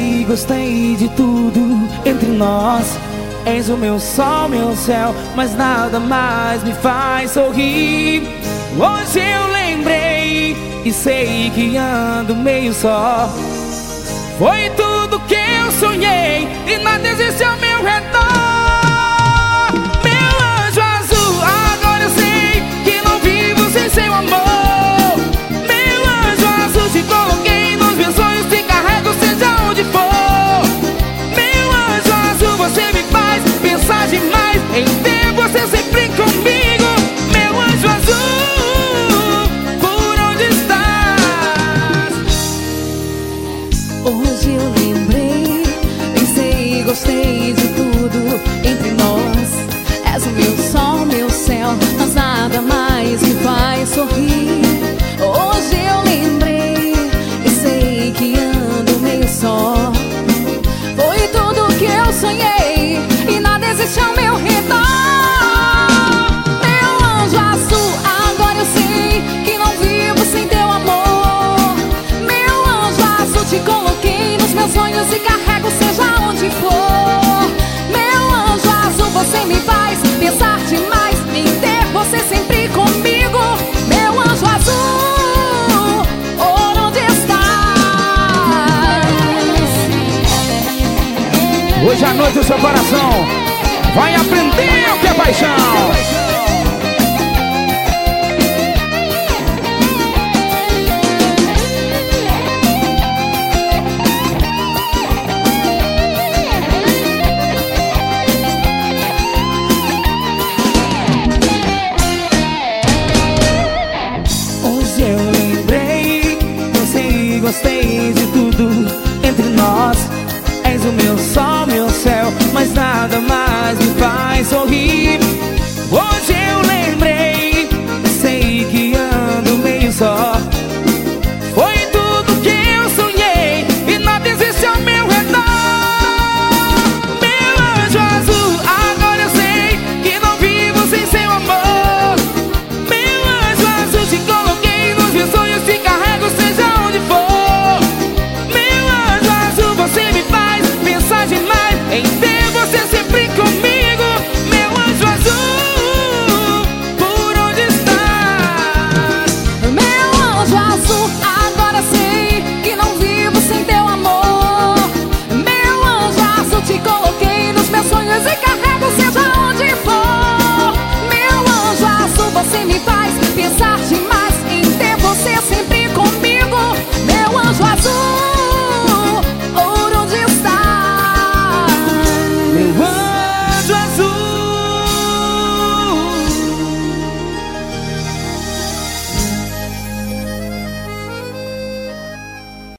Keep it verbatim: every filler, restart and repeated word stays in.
Pensei, gostei de tudo entre nós. És o meu sol, meu céu, mas nada mais me faz sorrir. Hoje eu lembrei e sei que ando meio só. Foi tudo que eu sonhei e nada existe ao meu redor. Meu anjo azul, agora eu sei que não vivo sem seu amor. Meu anjo azul, te coloquei nos meus sonhos, te carrego seja onde for. Meu anjo azul, você me faz pensar demais em ter você sempre comigo. Meu anjo azul, por onde estás? Hoje eu lembrei, pensei e gostei de tudo entre nós. És o meu sol, meu céu, mas nada mais me faz sorrir. Hoje eu lembrei e sei que ando meio só. Foi tudo que eu sonhei e nada existe ao meu redor. Meu anjo azul, agora eu sei que não vivo sem teu amor. Meu anjo azul, te coloquei nos meus sonhos e carrego seja onde for. Meu anjo azul, você me faz pensar demais em ter você sempre comigo. Meu anjo azul, por onde estás? Hoje à noite o seu coração vai aprender o que é paixão. Hoje eu lembrei, pensei e gostei de tudo entre nós. És o meu sol, meu céu, mas nada mais me faz sorrir. Hoje eu lembrei, sei que ando meio só. Foi tudo que eu sonhei e nada existe ao meu redor. Meu anjo azul, agora eu sei que não vivo sem seu amor. Meu anjo azul, te coloquei nos meus sonhos, te carrego seja onde for. Meu anjo azul, você me faz pensar demais em ter você sempre comigo. Meu anjo azul, por onde estás? Meu anjo azul, agora sei que não vivo sem teu amor. Meu anjo azul, te coloquei nos meus sonhos e carrego seja onde for. Meu anjo azul, você me